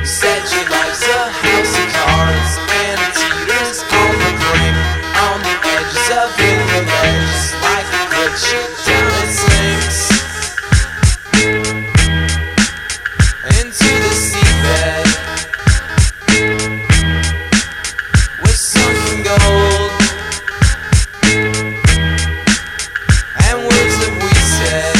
Said your life's a house of cards, and it teeters on the brink, on the edges of the ledge, like a glitch down it sinks into the seabed with sunken gold and words that we said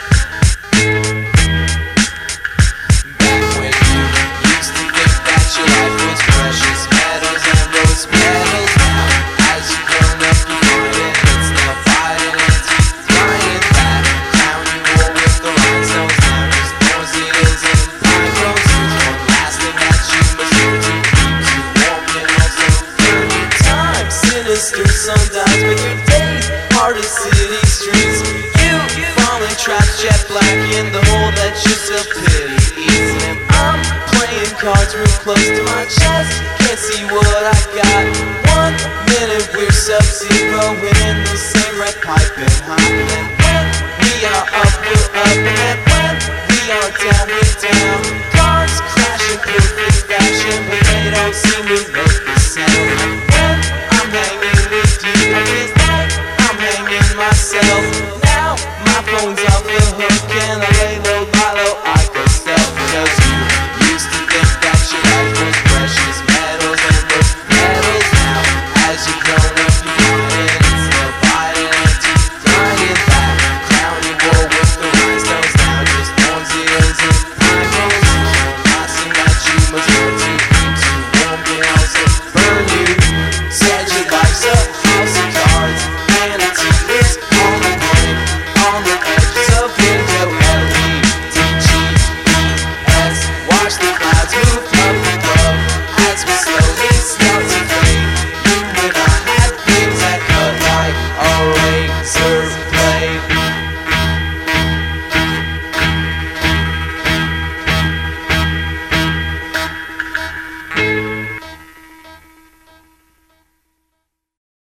back when you used to think that your life was precious metals and rose petals. Now as you grown up you find it, it's now fighting its teeth, lying back, crown you wore with the rhinestones. Now just thorns, needles and pine cones. Here's one last thing that you must do to keep you warm and also burn your time. Sinister sundials make your days hard as city streets. You falling trapped jet black in the hole that your self-pity eats. And I'm playing cards real close to my chest, can't see what I got. 1 minute we're sub-zero and in the same red piping hot. And when we are up, we're up, and when we are down, we're down. Cards crash in perfect fashion, but they don't seem to make the sound. And when I'm hanging with you, I feel like I'm hanging myself. Now my phone's off the hook and I lay low, lie low, I go stealth. Cause you used to think that your life was precious metals and rose petals. Now as you grown up you find it, it's still biting and teeth grinding back, crown you wore with the rhinestones. Now just thorns, needles and pine cones. One last thing that you must learn to keep too warm can also burn you. Said your life's a house of cards, and it teeters on the brink, on the edges of window. LEDGES, watch the